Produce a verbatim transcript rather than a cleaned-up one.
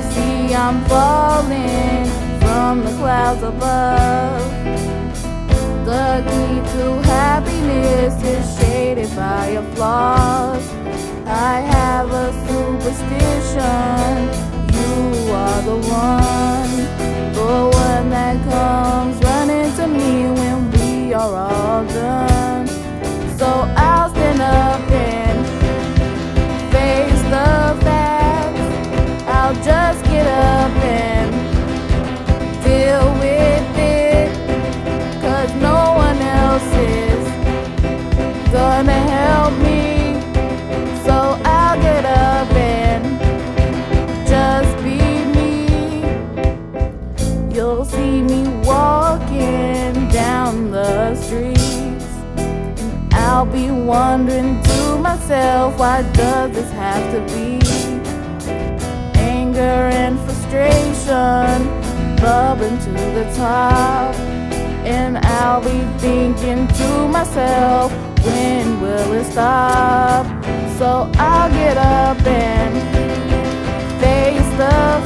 you see I'm falling from the clouds above. The key to happiness is shaded by your flaws. I have a superstition, you are the one, the one that comes running to me when we are all done. So I'll stand up and face the facts. I'll just get up and deal with it, 'cause no one else is gonna help me. So I'll get up and just be me. You'll see me walking down the streets, and I'll be wondering to myself, why does this have to be? Anger and frustration bubbling to the top, and I'll be thinking to myself, when will it stop? So I'll get up and face the